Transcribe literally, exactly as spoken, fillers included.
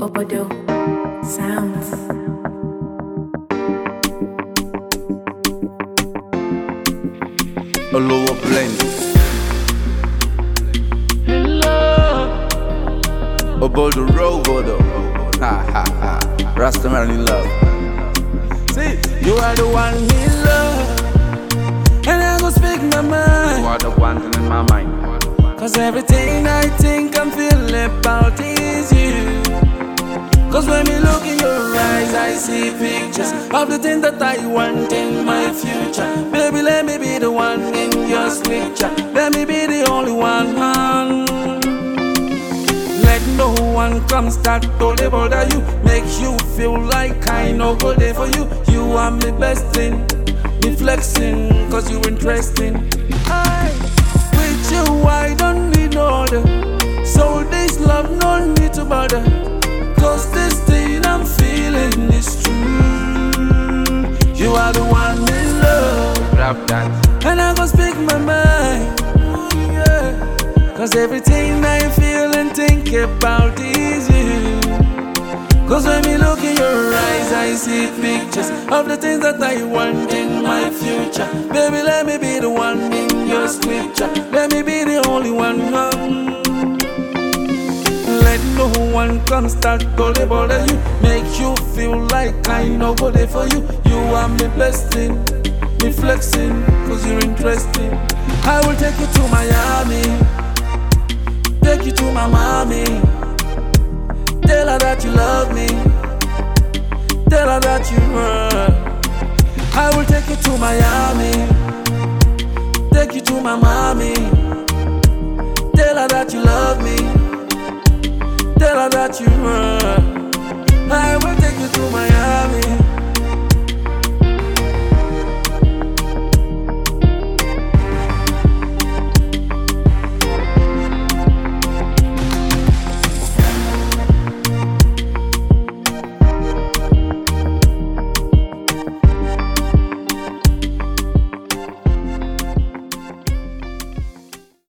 Bobodo sounds. A lower blend. About the road, ha ha ha. Rastaman love. See, you are the one me love, and I go speak my mind. You are the one thing in my mind. Cause everything I think I'm feeling about is you. Cause when me look in your eyes, I see pictures of the things that I want in my future. Baby, let me be the one in your picture. Let me be the only one, man. Let no one come start to bother you. Make you feel like I no go there for you. You are my best thing, me flexing, cause you interesting. I, with you I don't need no other. So this love no need to bother. Cause this thing I'm feeling is true. You are the one in love. Grab that. And I go speak my mind. Ooh, yeah. Cause everything I feel and think about is you. Cause when me look in your eyes, I see pictures of the things that I want in my future. Baby, let me be the one in your scripture. Let me be the only one. Um, Let no one come start to bother you. Make you feel like I no go there for you. You are my best thing, me flexing, cause you're interesting. I will take you to Miami, take you to my mommy. Tell her that you love me, tell her that you heard. I will take you to Miami, take you to my mommy. Tell her that you love me, tell her that you heard. I will take you to Miami.